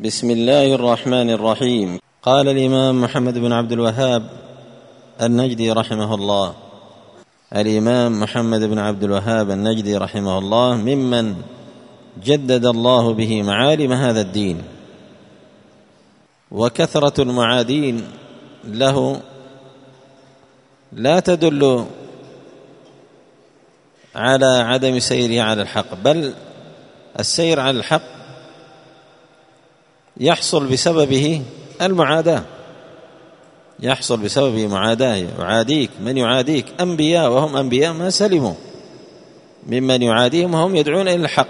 بسم الله الرحمن الرحيم. قال الإمام محمد بن عبد الوهاب النجدي رحمه الله، الإمام محمد بن عبد الوهاب النجدي رحمه الله ممن جدد الله به معالم هذا الدين، وكثرة المعادين له لا تدل على عدم سيره على الحق، بل السير على الحق يحصل بسببه المعاداة، يحصل بسببه معاداة. يعاديك من يعاديك أنبياء وهم أنبياء ما سلموا ممن يعاديهم وهم يدعون إلى الحق.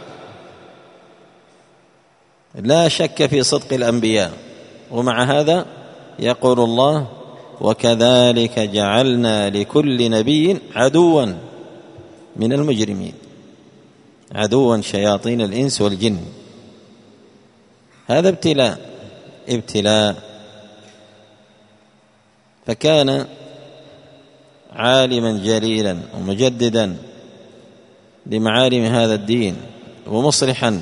لا شك في صدق الأنبياء، ومع هذا يقول الله: وكذلك جعلنا لكل نبي عدوا من المجرمين، عدوا شياطين الإنس والجن. هذا ابتلاء. فكان عالما جليلا ومجددا لمعالم هذا الدين ومصلحا،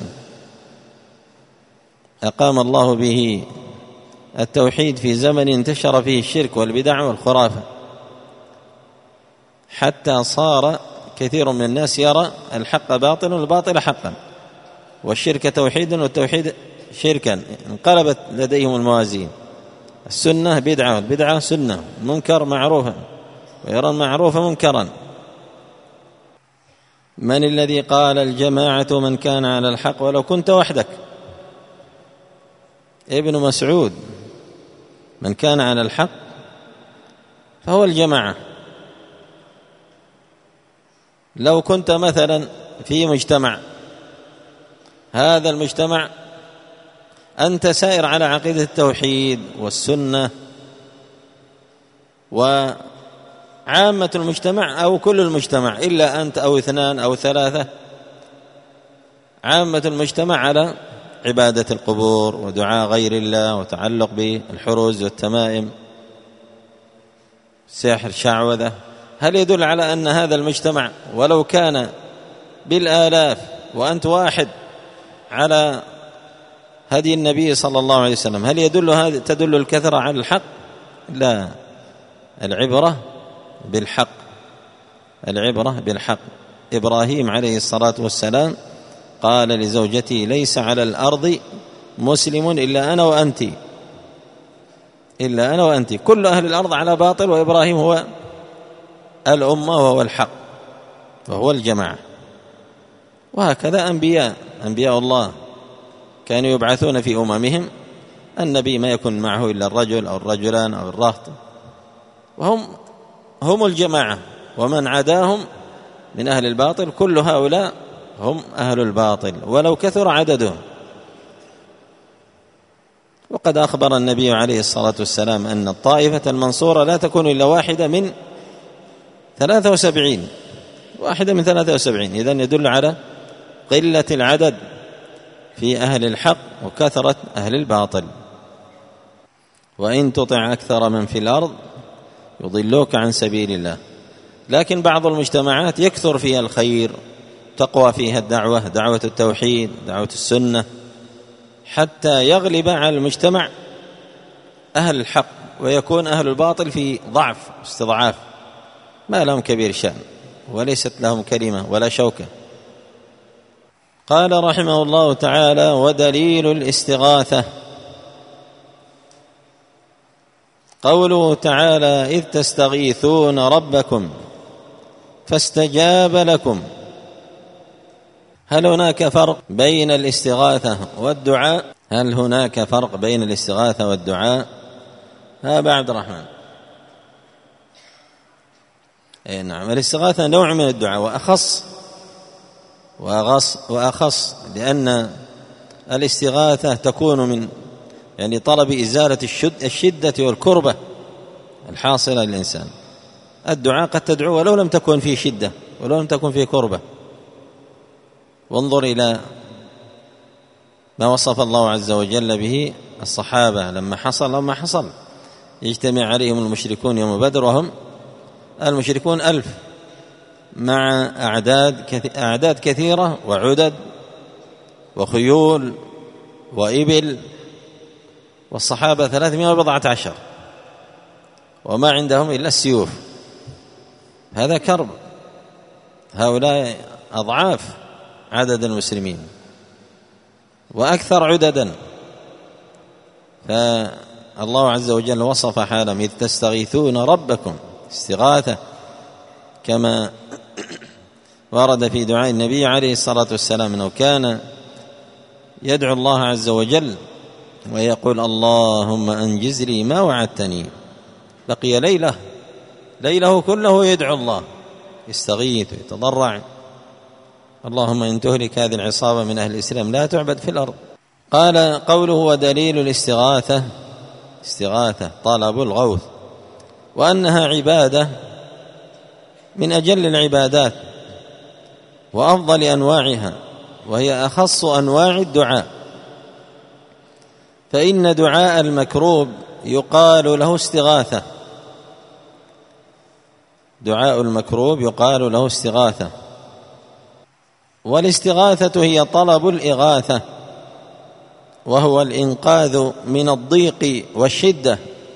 أقام الله به التوحيد في زمن انتشر فيه الشرك والبدع والخرافة، حتى صار كثير من الناس يرى الحق باطل والباطل حقا، والشرك توحيدا والتوحيد شركا. انقلبت لديهم الموازين، السنة بدعة والبدعة سنة، منكر معروفا ويرى المعروف منكرا. من الذي قال الجماعة من كان على الحق ولو كنت وحدك؟ ابن مسعود: من كان على الحق فهو الجماعة. لو كنت مثلا في مجتمع، هذا المجتمع أنت سائر على عقيدة التوحيد والسنة، وعامة المجتمع أو كل المجتمع إلا أنت أو اثنان أو ثلاثة، عامة المجتمع على عبادة القبور ودعاء غير الله وتعلق بالحروز والتمائم، سحر، شعوذة، هل يدل على أن هذا المجتمع ولو كان بالآلاف وأنت واحد على هدي النبي صلى الله عليه وسلم، هل تدل الكثرة على الحق؟ لا، العبرة بالحق، العبرة بالحق. إبراهيم عليه الصلاة والسلام قال لزوجته: ليس على الأرض مسلم إلا أنا وأنت، إلا أنا وأنت، كل أهل الأرض على باطل، وإبراهيم هو الأمة وهو الحق وهو الجماعة. وهكذا أنبياء الله كانوا يبعثون في أممهم، النبي ما يكون معه إلا الرجل أو الرجلان أو الرهط، وهم الجماعة، ومن عداهم من أهل الباطل كل هؤلاء هم أهل الباطل ولو كثر عددهم. وقد أخبر النبي عليه الصلاة والسلام أن الطائفة المنصورة لا تكون إلا واحدة من 73، واحدة من 73. إذن يدل على قلة العدد في أهل الحق وكثرة أهل الباطل. وإن تطع أكثر من في الأرض يضلوك عن سبيل الله. لكن بعض المجتمعات يكثر فيها الخير، تقوى فيها الدعوة، دعوة التوحيد، دعوة السنة، حتى يغلب على المجتمع أهل الحق، ويكون أهل الباطل في ضعف واستضعاف، ما لهم كبير شأن وليست لهم كلمة ولا شوكة. قال رحمه الله تعالى: ودليل الاستغاثة قوله تعالى: إذ تستغيثون ربكم فاستجاب لكم. هل هناك فرق بين الاستغاثة والدعاء؟ هل هناك فرق بين الاستغاثة والدعاء؟ أبا عبد الرحمن. نعم، الاستغاثة نوع من الدعاء، وأخص لأن الاستغاثة تكون من طلب إزالة الشدة والكربة الحاصلة للإنسان. الدعاء قد تدعو ولو لم تكن فيه شدة ولو لم تكن فيه كربة. وانظر إلى ما وصف الله عز وجل به الصحابة لما حصل يجتمع عليهم المشركون يوم بدر، وهم المشركون 1000 مع أعداد كثيرة وعدد وخيول وإبل والصحابة 314 وما عندهم إلا السيوف. هذا كرب، هؤلاء أضعاف عدد المسلمين وأكثر عددا. فالله عز وجل وصف حالهم: إذ تستغيثون ربكم، استغاثة كما ورد في دعاء النبي عليه الصلاة والسلام أنه كان يدعو الله عز وجل ويقول: اللهم أنجز لي ما وعدتني. بقي ليله كله يدعو الله، يستغيث ويتضرع: اللهم إن تهلك هذه العصابة من أهل الإسلام لا تعبد في الأرض. قال: قوله ودليل الاستغاثة، استغاثة طلب الغوث، وأنها عبادة من أجل العبادات وأفضل أنواعها، وهي أخص أنواع الدعاء. فإن دعاء المكروب يقال له استغاثة، دعاء المكروب يقال له استغاثة. والاستغاثة هي طلب الإغاثة، وهو الإنقاذ من الضيق والشدة.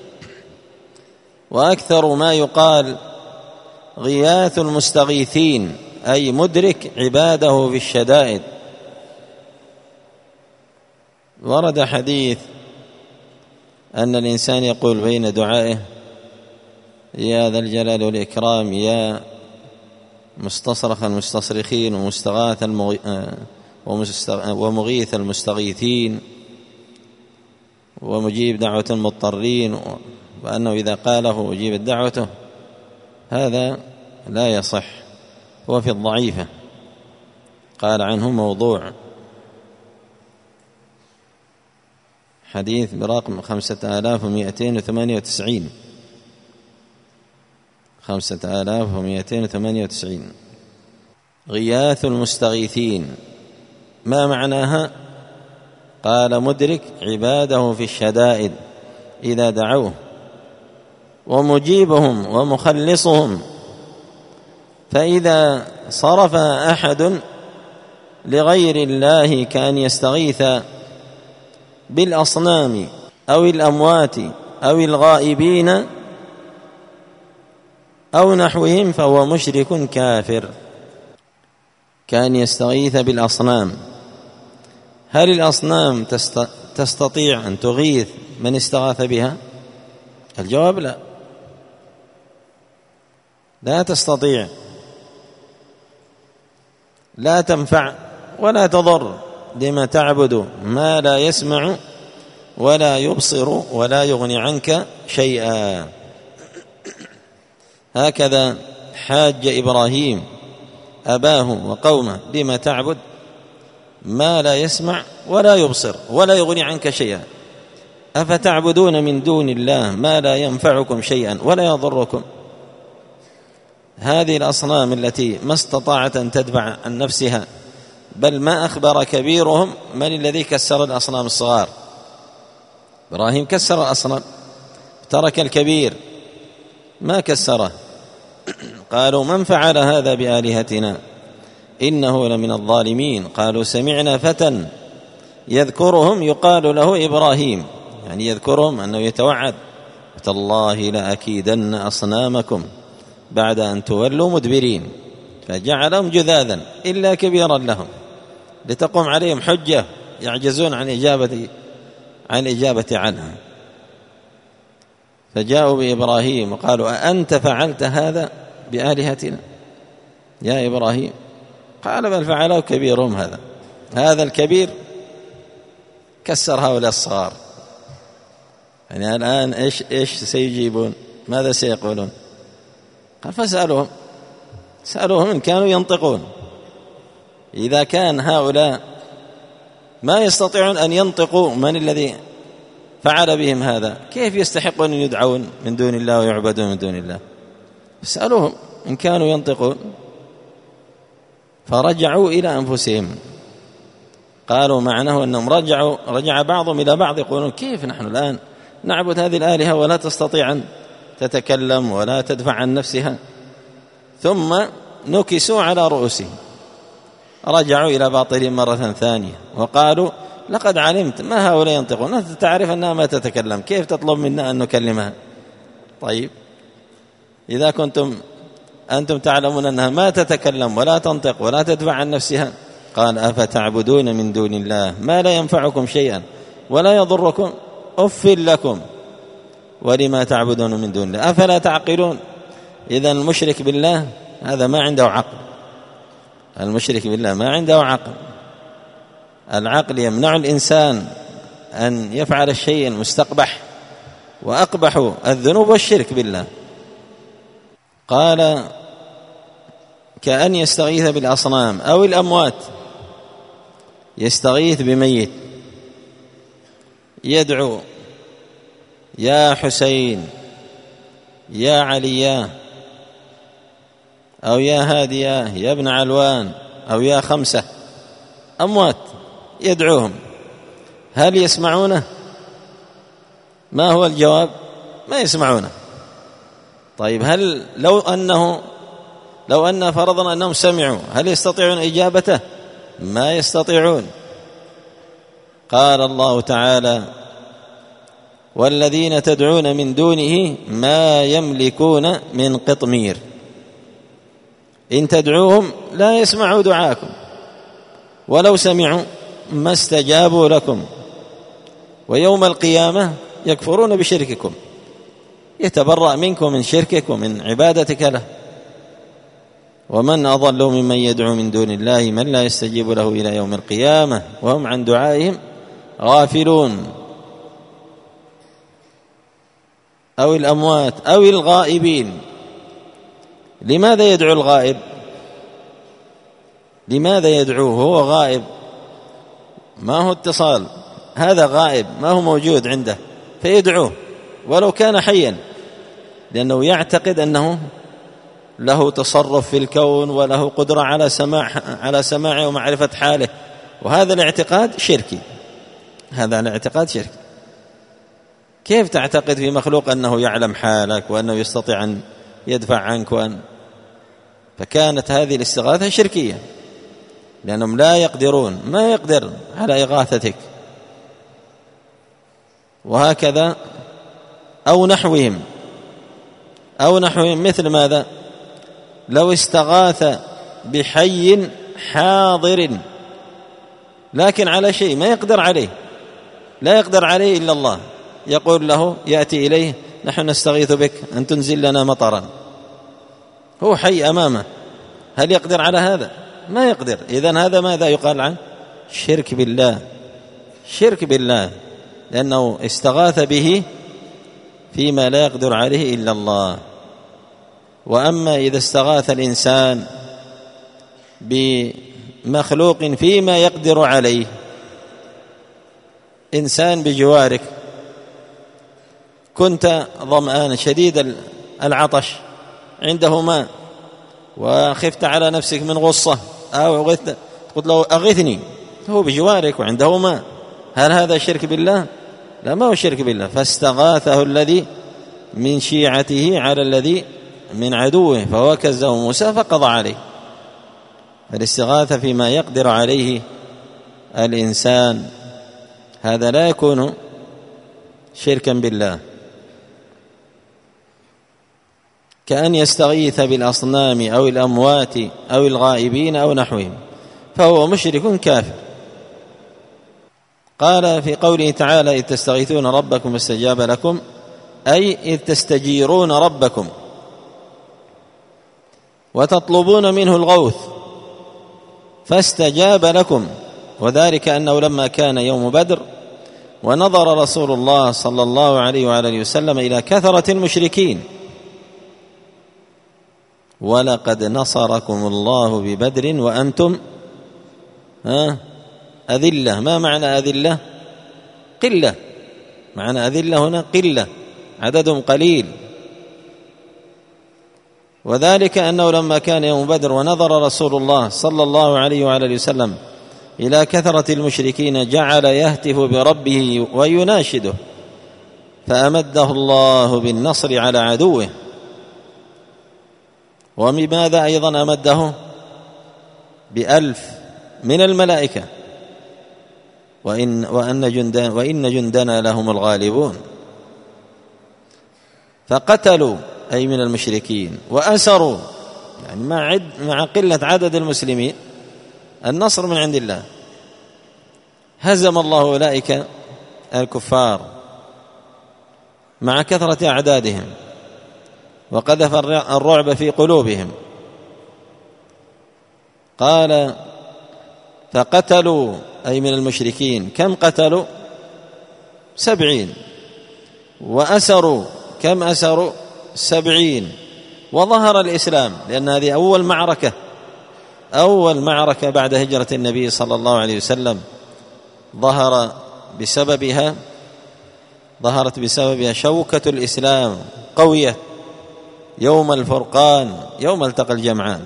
وأكثر ما يقال غياث المستغيثين، أي مدرك عباده في الشدائد. ورد حديث أن الإنسان يقول بين دعائه: يا ذا الجلال والإكرام، يا مستصرخ المستصرخين ومستغاث ومغيث المستغيثين ومجيب دعوة المضطرين، وأنه إذا قاله أجيبت دعوته. هذا لا يصح، هو في الضعيفة، قال عنه موضوع. حديث برقم 5298 5298. غياث المستغيثين ما معناها؟ قال: مدرك عباده في الشدائد إذا دعوه، ومجيبهم ومخلصهم. فإذا صرف أحد لغير الله كأن يستغيث بالأصنام أو الأموات أو الغائبين أو نحوهم فهو مشرك كافر. كأن يستغيث بالأصنام، هل الأصنام تستطيع أن تغيث من استغاث بها؟ الجواب لا، لا تستطيع، لا تنفع ولا تضر، لما تعبد ما لا يسمع ولا يبصر ولا يغني عنك شيئا. هكذا حاج إبراهيم أباه وقومه: لما تعبد ما لا يسمع ولا يبصر ولا يغني عنك شيئا، أفتعبدون من دون الله ما لا ينفعكم شيئا ولا يضركم. هذه الأصنام التي ما استطاعت أن تدفع عن نفسها، بل ما أخبر كبيرهم من الذي كسر الأصنام الصغار؟ إبراهيم كسر الأصنام، ترك الكبير ما كسره. قالوا: من فعل هذا بآلهتنا إنه لمن الظالمين. قالوا: سمعنا فتى يذكرهم يقال له إبراهيم، يعني يذكرهم أنه يتوعد: تالله لأكيدن أصنامكم بعد أن تولوا مدبرين. فجعلهم جذاذا إلا كبيرا لهم لتقوم عليهم حجة يعجزون عن الإجابة عنها. فجاءوا بإبراهيم وقالوا: أأنت فعلت هذا بآلهتنا يا إبراهيم؟ قال: بل فعله كبيرهم هذا الكبير كسر هؤلاء الصغار. يعني الآن إيش سيجيبون؟ ماذا سيقولون؟ قال: فاسألوهم، سألوهم إن كانوا ينطقون. إذا كان هؤلاء ما يستطيعون أن ينطقوا من الذي فعل بهم هذا، كيف يستحقون أن يدعون من دون الله ويعبدون من دون الله؟ اسألوهم إن كانوا ينطقون. فرجعوا إلى أنفسهم، قالوا معناه أنهم رجع بعضهم إلى بعض يقولون: كيف نحن الآن نعبد هذه الآلهة ولا تستطيع أن تتكلم ولا تدفع عن نفسها؟ ثم نكسوا على رؤوسهم، رجعوا إلى باطلهم مرة ثانية وقالوا: لقد علمت ما هؤلاء ينطقون، أنت تعرف أنها ما تتكلم، كيف تطلب منا أن نكلمها؟ طيب إذا كنتم أنتم تعلمون أنها ما تتكلم ولا تنطق ولا تدفع عن نفسها. قال أفتعبدون من دون الله ما لا ينفعكم شيئا ولا يضركم أف لكم ولما تعبدون من دون الله أفلا تعقلون. إذن المشرك بالله هذا ما عنده عقل، المشرك بالله ما عنده عقل. العقل يمنع الإنسان أن يفعل الشيء المستقبح، وأقبح الذنوب والشرك بالله. قال كأن يستغيث بالأصنام أو الأموات، يستغيث بميت يدعو يا حسين يا عليا أو يا هادية يا ابن علوان أو يا خمسة، أموات يدعوهم، هل يسمعونه؟ ما هو الجواب؟ ما يسمعونه. طيب هل لو أن فرضنا أنهم سمعوا هل يستطيعون إجابته؟ ما يستطيعون. قال الله تعالى والذين تدعون من دونه ما يملكون من قطمير، إن تدعوهم لا يسمعوا دعاءكم ولو سمعوا ما استجابوا لكم، ويوم القيامة يكفرون بشرككم، يتبرأ منكم من شركك ومن عبادتك له. ومن أضل ممن يدعو من دون الله من لا يستجيب له إلى يوم القيامة وهم عن دعائهم غافلون. أو الأموات أو الغائبين. لماذا يدعو الغائب؟ لماذا يدعوه؟ هو غائب، ما هو اتصال، هذا غائب ما هو موجود عنده، فيدعوه ولو كان حيا، لأنه يعتقد أنه له تصرف في الكون وله قدرة على سماعه ومعرفة حاله، وهذا الاعتقاد شركي، هذا الاعتقاد شركي. كيف تعتقد في مخلوق أنه يعلم حالك وأنه يستطيع أن يدفع عنك فكانت هذه الاستغاثة شركية، لأنهم لا يقدرون، ما يقدر على إغاثتك. وهكذا أو نحوهم مثل ماذا؟ لو استغاث بحي حاضر لكن على شيء ما يقدر عليه، لا يقدر عليه إلا الله، يقول له يأتي إليه نحن نستغيث بك أن تنزل لنا مطرا، هو حي أمامه، هل يقدر على هذا؟ ما يقدر. إذن هذا ماذا يقال عنه؟ شرك بالله، شرك بالله، لأنه استغاث به فيما لا يقدر عليه إلا الله. وأما إذا استغاث الإنسان بمخلوق فيما يقدر عليه، إنسان بجوارك كنت ظمآن شديد العطش، عنده ماء وخفت على نفسك من غصة أو قلت له أغثني، هو بجوارك وعنده ماء، هل هذا شرك بالله؟ لا، ما هو شرك بالله. فاستغاثه الذي من شيعته على الذي من عدوه فوكزه موسى فقضى عليه. فالاستغاثة فيما يقدر عليه الإنسان هذا لا يكون شركا بالله. كأن يستغيث بالأصنام أو الأموات أو الغائبين أو نحوهم فهو مشرك كافر. قال في قوله تعالى إذ تستغيثون ربكم فاستجاب لكم، أي إذ تستجيرون ربكم وتطلبون منه الغوث فاستجاب لكم. وذلك أنه لما كان يوم بدر ونظر رسول الله صلى الله عليه وآله وسلم إلى كثرة المشركين، ولقد نصركم الله ببدر وأنتم أذلة. ما معنى أذلة؟ قلة، معنى أذلة هنا قلة، عددهم قليل. وذلك أنه لما كان يوم بدر ونظر رسول الله صلى الله عليه وآله وسلم إلى كثرة المشركين جعل يهتف بربه ويناشده، فأمده الله بالنصر على عدوه. وبماذا أيضا أمده؟ ب1000 من الملائكة وإن جندنا لهم الغالبون. فقتلوا أي من المشركين، وأسروا يعني مع قلة عدد المسلمين النصر من عند الله، هزم الله أولئك الكفار مع كثرة أعدادهم، وقذف الرعب في قلوبهم. قال فقتلوا أي من المشركين، كم قتلوا؟ 70. وأسروا، كم أسروا؟ 70. وظهر الإسلام، لأن هذه أول معركة بعد هجرة النبي صلى الله عليه وسلم ظهرت بسببها شوكة الإسلام قوية يوم الفرقان، يوم التقى الجمعان،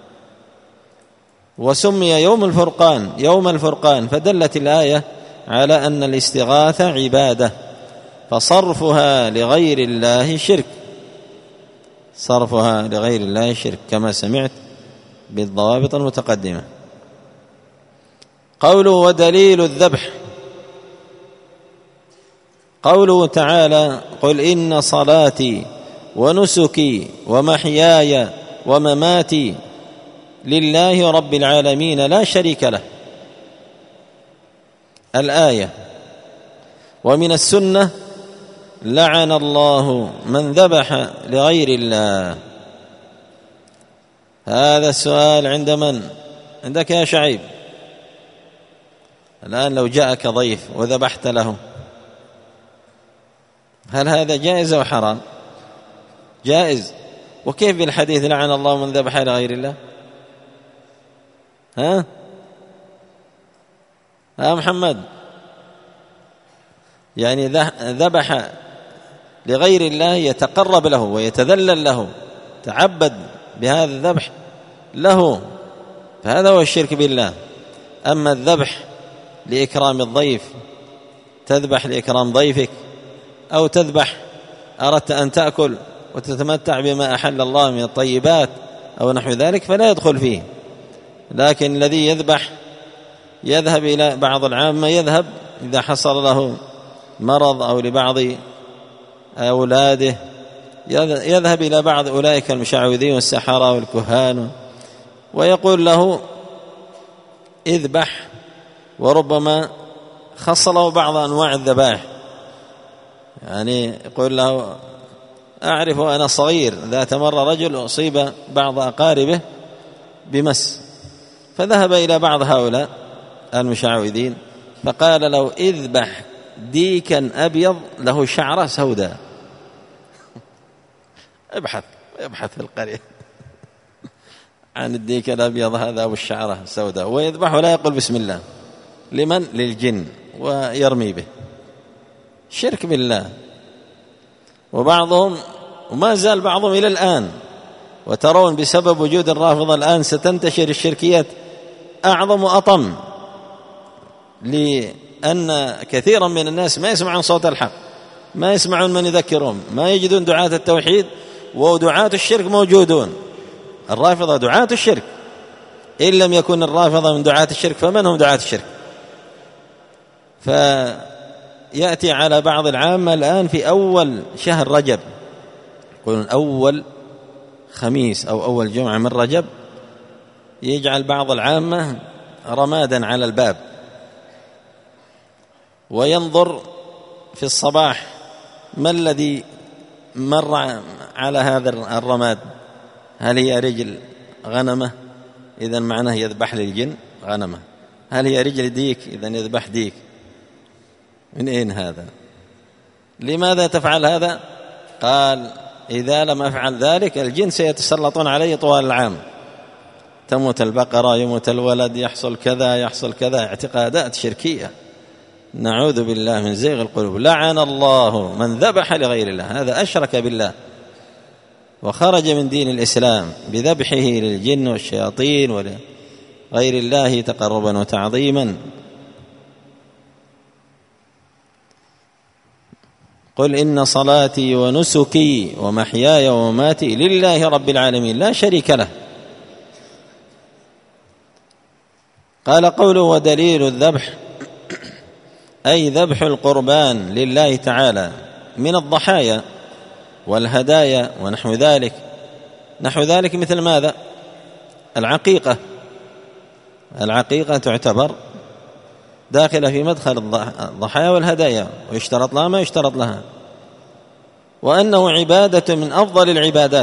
وسمي يوم الفرقان فدلت الآية على أن الاستغاثة عبادة، فصرفها لغير الله شرك، كما سمعت بالضوابط المتقدمة. قوله ودليل الذبح، قوله تعالى قل إن صلاتي ونسكي ومحياي ومماتي لله رب العالمين لا شريك له، الآية. ومن السنة لعن الله من ذبح لغير الله. هذا السؤال عند من؟ عندك يا شعيب. الآن لو جاءك ضيف وذبحت له، هل هذا جائز أو حرام؟ جائز. وكيف بالحديث لعن الله من ذبح لغير الله؟ ها محمد، يعني ذبح لغير الله يتقرب له ويتذلل له، تعبد بهذا الذبح له، فهذا هو الشرك بالله. أما الذبح لإكرام الضيف، تذبح لإكرام ضيفك، أو تذبح أردت أن تأكل وتتمتع بما أحل الله من الطيبات أو نحو ذلك، فلا يدخل فيه. لكن الذي يذهب إلى بعض العامة، يذهب إذا حصل له مرض أو لبعض أولاده، يذهب إلى بعض أولئك المشعوذين والسحرة والكهان ويقول له اذبح، وربما خص له بعض أنواع الذبائح، يعني يقول له أعرف أنا صغير ذات مرة رجل أصيب بعض أقاربه بمس، فذهب إلى بعض هؤلاء المشعوذين فقال له اذبح ديكا أبيض له شعرة سوداء. ابحث في القرية عن الديك الأبيض هذا والشعرة السوداء، ويذبح ولا يقول بسم الله. لمن؟ للجن، ويرمي به. شرك بالله. وبعضهم، وما زال بعضهم إلى الآن، وترون بسبب وجود الرافضة الآن ستنتشر الشركيات أعظم وأطم، لأن كثيرا من الناس ما يسمعون صوت الحق، ما يسمعون من يذكرهم، ما يجدون دعاة التوحيد، ودعاة الشرك موجودون. الرافضة دعاة الشرك، إن لم يكن الرافضة من دعاة الشرك فمن هم دعاة الشرك؟ فيأتي على بعض العامة الآن في أول شهر رجب، يقولون أول خميس أو أول جمعة من رجب، يجعل بعض العامة رمادا على الباب، وينظر في الصباح ما الذي مر على هذا الرماد، هل هي رجل غنمة إذا معناه يذبح للجن غنمة، هل هي رجل ديك إذا يذبح ديك. من أين هذا؟ لماذا تفعل هذا؟ قال إذا لم أفعل ذلك الجن سيتسلطون علي طوال العام، تموت البقرة، يموت الولد، يحصل كذا، اعتقادات شركية، نعوذ بالله من زيغ القلوب. لعن الله من ذبح لغير الله، هذا أشرك بالله وخرج من دين الإسلام بذبحه للجن والشياطين ولغير الله تقربا وتعظيما. قل إن صلاتي ونسكي ومحياي ومماتي لله رب العالمين لا شريك له. قال قوله ودليل الذبح، أي ذبح القربان لله تعالى من الضحايا والهدايا ونحو ذلك. نحو ذلك مثل ماذا؟ العقيقة تعتبر داخلة في مدخل الضحايا والهدايا، ويشترط لها ما يشترط لها، وأنه عبادة من أفضل العبادات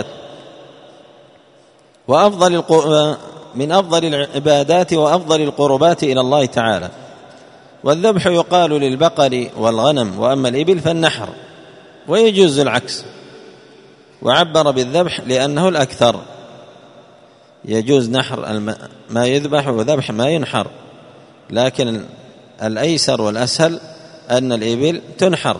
من أفضل العبادات وأفضل القربات إلى الله تعالى. والذبح يقال للبقر والغنم، وأما الإبل فالنحر، ويجوز العكس، وعبر بالذبح لأنه الأكثر، يجوز نحر ما يذبح وذبح ما ينحر، لكن الأيسر والأسهل أن الإبل تنحر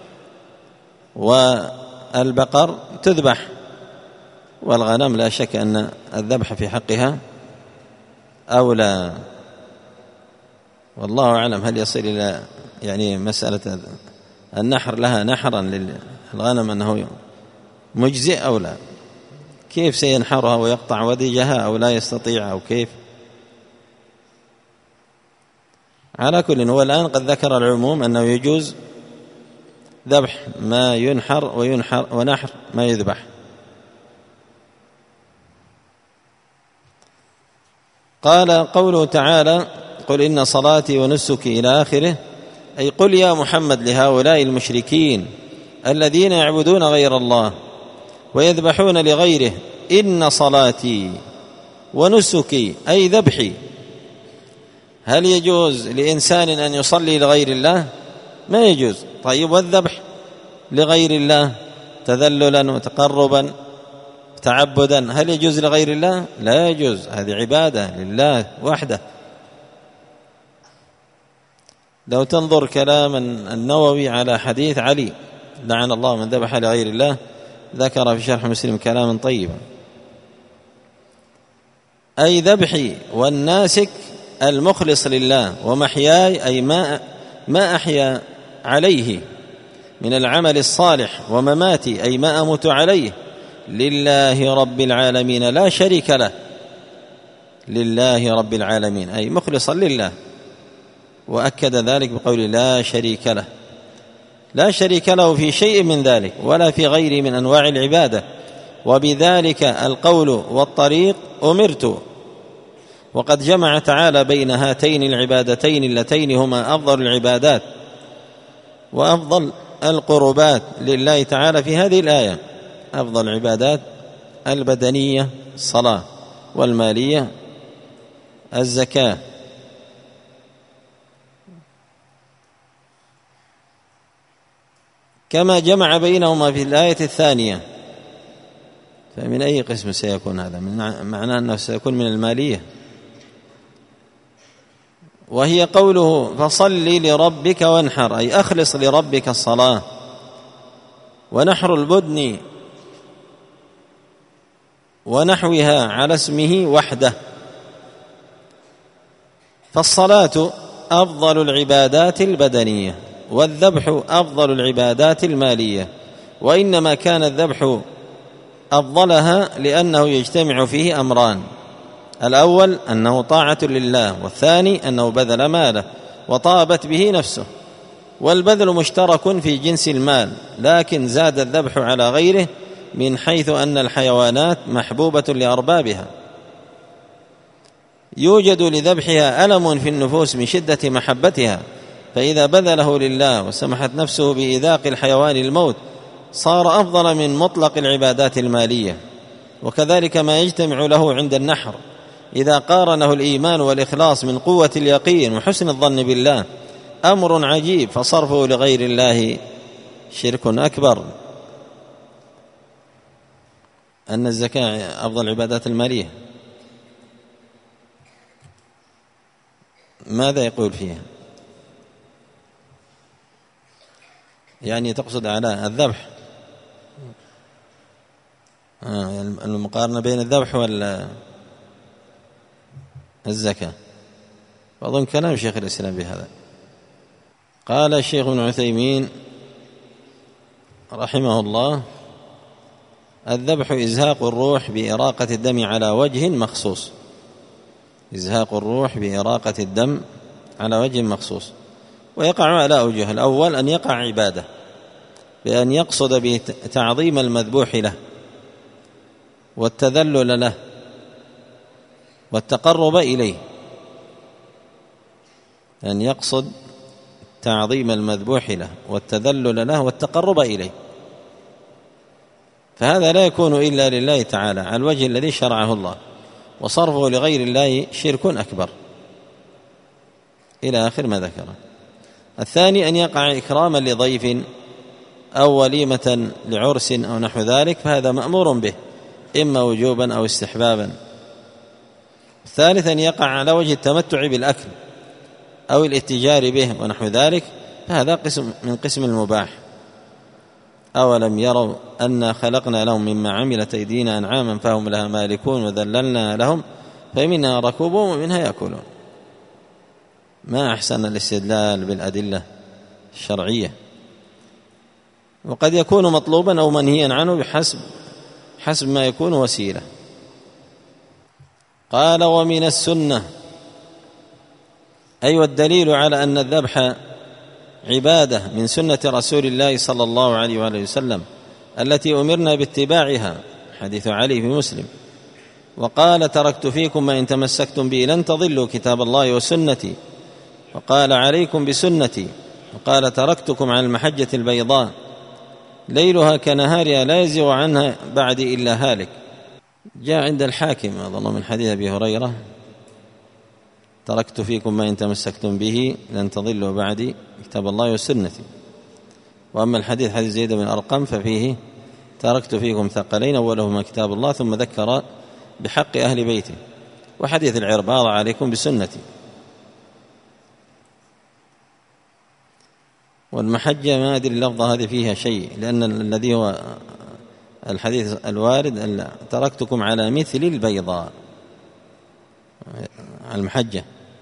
والبقر تذبح، والغنم لا شك أن الذبح في حقها أولى. والله أعلم هل يصل إلى يعني مسألة النحر لها نحرا للغنم أنه مجزئ أو لا، كيف سينحرها ويقطع وديجها أو لا يستطيع أو كيف؟ على كل، هو الآن قد ذكر العموم أنه يجوز ذبح ما ينحر ونحر ما يذبح. قال قوله تعالى: قل إن صلاتي ونسكي إلى آخره، أي قل يا محمد لهؤلاء المشركين الذين يعبدون غير الله ويذبحون لغيره: إن صلاتي ونسكي أي ذبحي. هل يجوز لإنسان أن يصلي لغير الله؟ ما يجوز. طيب، والذبح لغير الله تذللا وتقربا تعبدا هل يجوز لغير الله؟ لا يجوز، هذه عبادة لله وحده. لو تنظر كلام النووي على حديث علي لعن الله من ذبح لغير الله، ذكر في شرح مسلم كلاما طيبا. أي ذبحي والناسك المخلص لله، ومحياي أي ما أحيا عليه من العمل الصالح، ومماتي أي ما أموت عليه، لله رب العالمين لا شريك له. لله رب العالمين أي مخلصا لله، وأكد ذلك بقول لا شريك له، لا شريك له في شيء من ذلك ولا في غيره من أنواع العبادة، وبذلك القول والطريق أمرت. وقد جمع تعالى بين هاتين العبادتين اللتين هما أفضل العبادات وأفضل القربات لله تعالى في هذه الآية. أفضل العبادات البدنية الصلاة، والمالية الزكاة. كما جمع بينهما في الآية الثانية. فمن أي قسم سيكون هذا؟ معناه أنه سيكون من المالية، وهي قوله فصل لربك وانحر، أي أخلص لربك الصلاة. ونحر البدن ونحوها على اسمه وحده. فالصلاة أفضل العبادات البدنية، والذبح أفضل العبادات المالية، وإنما كان الذبح أفضلها لأنه يجتمع فيه أمران: الأول أنه طاعة لله، والثاني أنه بذل ماله وطابت به نفسه. والبذل مشترك في جنس المال، لكن زاد الذبح على غيره من حيث أن الحيوانات محبوبة لأربابها، يوجد لذبحها ألم في النفوس من شدة محبتها، فإذا بذله لله وسمحت نفسه بإذاق الحيوان الموت صار أفضل من مطلق العبادات المالية. وكذلك ما يجتمع له عند النحر إذا قارنه الإيمان والإخلاص من قوة اليقين وحسن الظن بالله أمر عجيب، فصرفه لغير الله شرك أكبر. أن الزكاة أفضل العبادات المالية، ماذا يقول فيها؟ يعني تقصد على الذبح، المقارنة بين الذبح والزكاة، وأظن كلام شيخ الإسلام بهذا. قال الشيخ ابن عثيمين رحمه الله: الذبح إزهاق الروح بإراقة الدم على وجه مخصوص. إزهاق الروح بإراقة الدم على وجه مخصوص. ويقع على أوجه. الأول أن يقع عبادة بأن يقصد به تعظيم المذبوح له والتذلل له والتقرب إليه، أن يقصد تعظيم المذبوح له والتذلل له والتقرب إليه، فهذا لا يكون إلا لله تعالى على الوجه الذي شرعه الله، وصرفه لغير الله شرك أكبر إلى آخر ما ذكره. الثاني أن يقع إكراما لضيف أو وليمة لعرس أو نحو ذلك، فهذا مأمور به إما وجوبا أو استحبابا. الثالث أن يقع على وجه التمتع بالأكل أو الاتجار به ونحو ذلك، فهذا قسم من قسم المباح. أولم يروا أنا خلقنا لهم مما عملت أيدينا أنعاما فهم لها مالكون وذللنا لهم فمنها ركوبهم ومنها يأكلون. ما أحسن الاستدلال بالأدلة الشرعية، وقد يكون مطلوبا أو منهيا عنه حسب ما يكون وسيلة. قال ومن السنة، أي والدليل على أن الذبح عبادة من سنة رسول الله صلى الله عليه وآله وسلم التي أمرنا باتباعها، حديث علي في مسلم. وقال تركت فيكم ما إن تمسكتم به لن تضلوا كتاب الله وسنتي، وقال عليكم بسنتي، وقال تركتكم على المحجة البيضاء ليلها كنهارها لا يزيغ عنها بعد إلا هالك. جاء عند الحاكم أظن من حديث أبي هريرة تركت فيكم ما إن تمسكتم به لن تضلوا بعدي كتاب الله وسنتي. وأما الحديث حديث زيد بن أرقم ففيه تركت فيكم ثقلين أولهما كتاب الله ثم ذكر بحق أهل بيته. وحديث العرباض عليكم بسنتي. والمحجة ما أدري اللفظة هذه فيها شيء، لأن الذي هو الحديث الوارد تركتكم على مثل البيضاء على المحجة.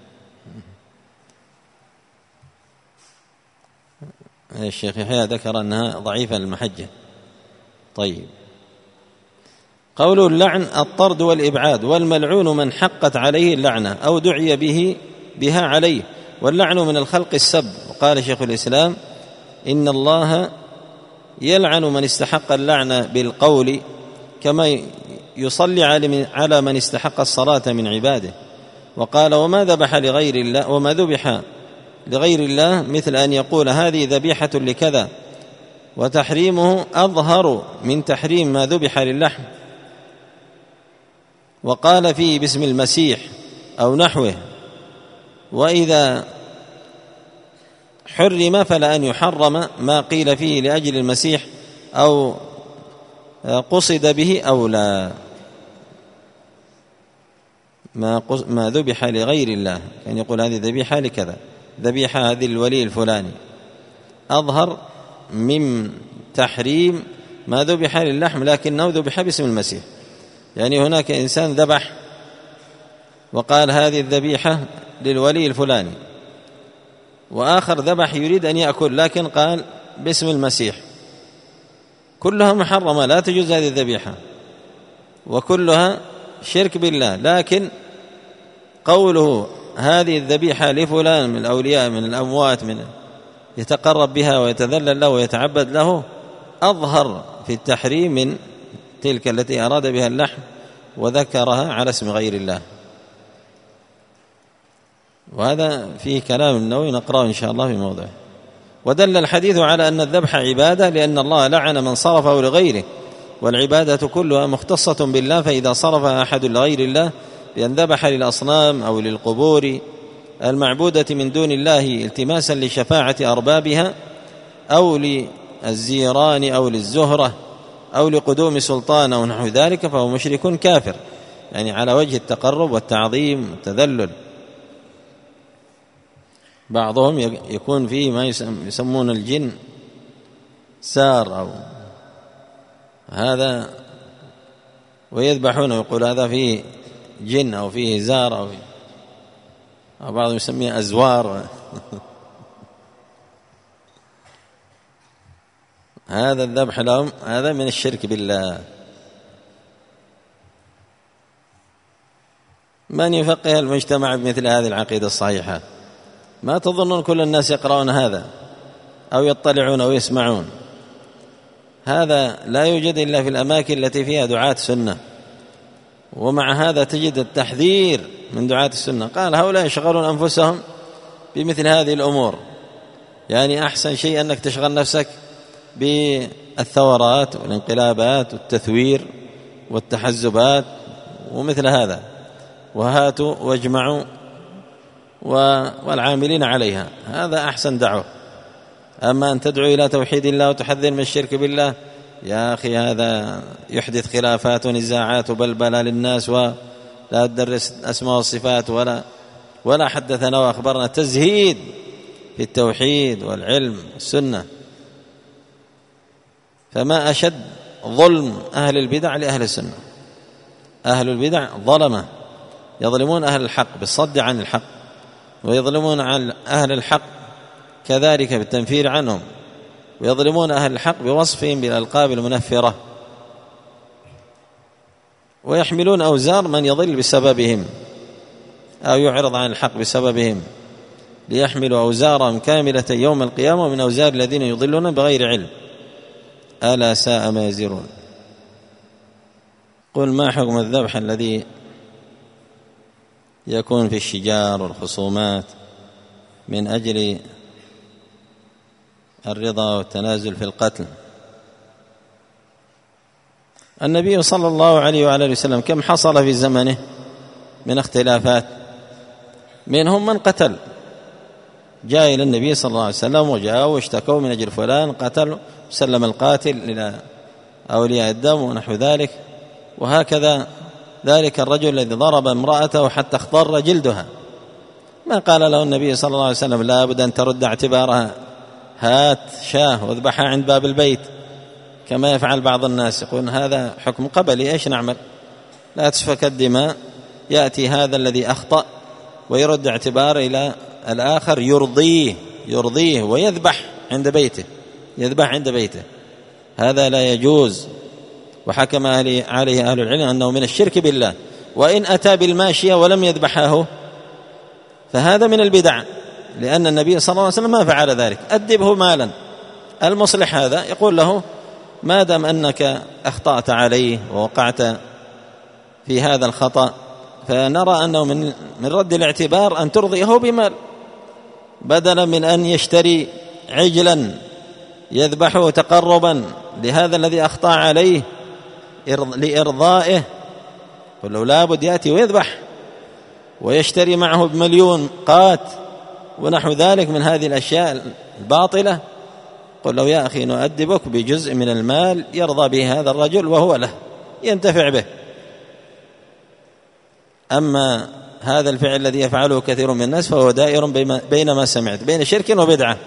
الشيخ يحيى ذكر أنها ضعيفة المحجة. طيب، قول اللعن الطرد والإبعاد، والملعون من حقت عليه اللعنة أو دعي بها عليه، واللعن من الخلق السب. وقال شيخ الإسلام إن الله يلعن من استحق اللعنة بالقول كما يصلي على من استحق الصلاة من عباده. وقال وما ذبح لغير الله وما ذبح لغير الله مثل أن يقول هذه ذبيحة لكذا، وتحريمه أظهر من تحريم ما ذبح للحم. وقال فيه باسم المسيح أو نحوه، وإذا حرم فلا أن يحرم ما قيل فيه لأجل المسيح أو قصد به أو لا. ما ذبح لغير الله كان يقول هذه ذبيحة لكذا، ذبيحة هذه الولي الفلاني، أظهر من تحريم ما ذبح للحم لكنه ذبح باسم المسيح. يعني هناك إنسان ذبح وقال هذه الذبيحة للولي الفلاني، وآخر ذبح يريد أن يأكل لكن قال باسم المسيح، كلها محرمة لا تجوز هذه الذبيحة وكلها شرك بالله. لكن قوله هذه الذبيحة لفلان من الأولياء من الأموات من يتقرب بها ويتذلل له ويتعبد له، أظهر في التحريم من تلك التي أراد بها اللحم وذكرها على اسم غير الله. وهذا فيه كلام النووي نقرأه إن شاء الله في موضعه. ودل الحديث على أن الذبح عبادة لأن الله لعن من صرفه لغيره، والعبادة كلها مختصة بالله، فإذا صرفها أحد لغير الله بأن ذبح للأصنام أو للقبور المعبودة من دون الله التماسا لشفاعة أربابها أو للزيران أو للزهرة أو لقدوم سلطان أو نحو ذلك، فهو مشرك كافر، يعني على وجه التقرب والتعظيم والتذلل. بعضهم يكون فيه ما يسمون الجن سار أو هذا، ويذبحون ويقول هذا فيه جن أو فيه زار أو بعضهم يسميه أزوار هذا الذبح لهم هذا من الشرك بالله. من يفقه المجتمع بمثل هذه العقيدة الصحيحة؟ ما تظنون كل الناس يقرؤون هذا أو يطلعون أو يسمعون، هذا لا يوجد إلا في الأماكن التي فيها دعاة سنة. ومع هذا تجد التحذير من دعاة السنة، قال هؤلاء يشغلون أنفسهم بمثل هذه الأمور. يعني أحسن شيء أنك تشغل نفسك بالثورات والانقلابات والتثوير والتحزبات ومثل هذا، وهاتوا واجمعوا والعاملين عليها، هذا أحسن دعوة. أما أن تدعو إلى توحيد الله وتحذر من الشرك بالله، يا أخي هذا يحدث خلافات ونزاعات وبلبلة للناس، ولا تدرس أسماء والصفات ولا حدثنا وأخبرنا، تزهيد في التوحيد والعلم والسنة. فما أشد ظلم أهل البدع لأهل السنة. أهل البدع ظلمة، يظلمون أهل الحق بالصد عن الحق، ويظلمون عن أهل الحق كذلك بالتنفير عنهم، ويظلمون أهل الحق بوصفهم بالألقاب المنفرة، ويحملون أوزار من يضل بسببهم أو يعرض عن الحق بسببهم، ليحملوا أوزارهم كاملة يوم القيامة من أوزار الذين يضلون بغير علم، ألا ساء ما يزرون. قل ما حكم الذبح الذي يكون في الشجار والخصومات من أجل الرضا والتنازل في القتل؟ النبي صلى الله عليه وعلى وسلم كم حصل في زمنه من اختلافات، منهم من قتل، جاء إلى النبي صلى الله عليه وسلم وجاءوا واشتكوا من أجل فلان قتل، سلم القاتل إلى أولياء الدم ونحو ذلك. وهكذا ذلك الرجل الذي ضرب امرأته حتى اخضر جلدها، ما قال له النبي صلى الله عليه وسلم لا بد أن ترد اعتبارها، هات شاه واذبحها عند باب البيت كما يفعل بعض الناس، يقول هذا حكم قبلي، ايش نعمل؟ لا تسفك الدماء. يأتي هذا الذي أخطأ ويرد اعتبار إلى الآخر، يرضيه ويذبح عند بيته، يذبح عند بيته، هذا لا يجوز. وحكم عليه أهل العلم أنه من الشرك بالله. وإن أتى بالماشية ولم يذبحه فهذا من البدع، لأن النبي صلى الله عليه وسلم ما فعل ذلك. أدبه مالا، المصلح هذا يقول له ما دام أنك أخطأت عليه ووقعت في هذا الخطأ، فنرى أنه من رد الاعتبار أن ترضيه بمال، بدلا من أن يشتري عجلا يذبحه تقربا لهذا الذي أخطأ عليه لإرضائه. قل له لابد يأتي ويذبح ويشتري معه ب1,000,000 قات ونحو ذلك من هذه الأشياء الباطلة. قل له يا أخي نؤدبك بجزء من المال يرضى به هذا الرجل وهو له ينتفع به. أما هذا الفعل الذي يفعله كثير من الناس فهو دائر بين ما سمعت، بين شرك وبدعة.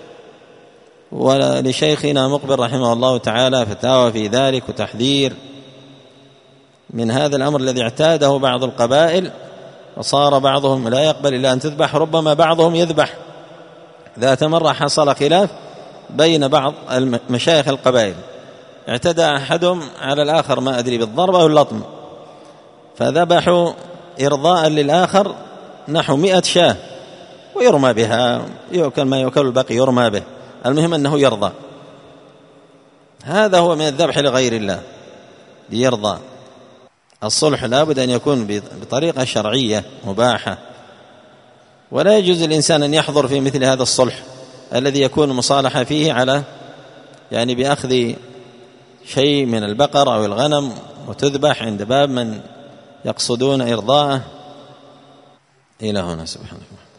ولشيخنا مقبل رحمه الله تعالى فتاوى في ذلك وتحذير من هذا الأمر الذي اعتاده بعض القبائل، وصار بعضهم لا يقبل إلا أن تذبح، ربما بعضهم يذبح. ذات مرة حصل خلاف بين بعض مشايخ القبائل، اعتدى أحدهم على الآخر ما أدري بالضرب أو اللطم، فذبحوا إرضاء للآخر نحو 100 شاة ويرمى بها، يؤكل ما يؤكل الباقي يرمى به، المهم أنه يرضى. هذا هو من الذبح لغير الله ليرضى. الصلح لابد أن يكون بطريقة شرعية مباحة، ولا يجوز الإنسان أن يحضر في مثل هذا الصلح الذي يكون مصالحة فيه على يعني بأخذ شيء من البقر أو الغنم وتذبح عند باب من يقصدون إرضاءه. إلى هنا سبحانه.